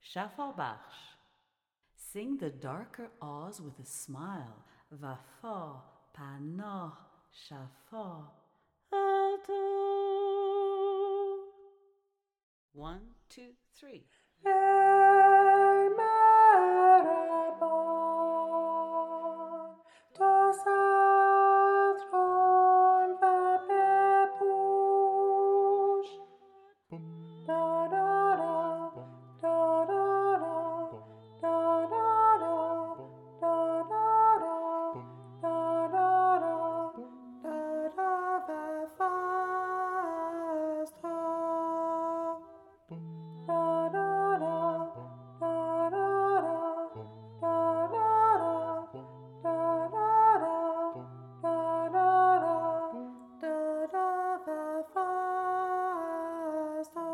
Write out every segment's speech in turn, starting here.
Shafa Bakhsh. Sing the darker Oz with a smile. Wafa, Panah, Shafa, Alto. 1, 2, 3. ای مهربان تو ستران و بپوش دارارا دارارا دارارا دارارا دارارا دارا و فاستا دارارا دارارا دارارا دارارا دارارا دارا و فاستا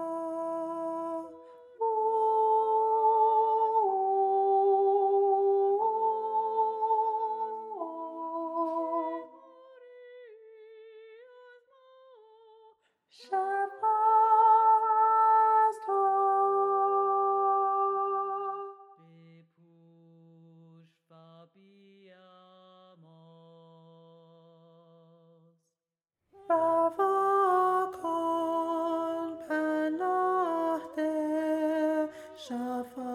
بپوش و بیاموز و واکن پناه ده شفا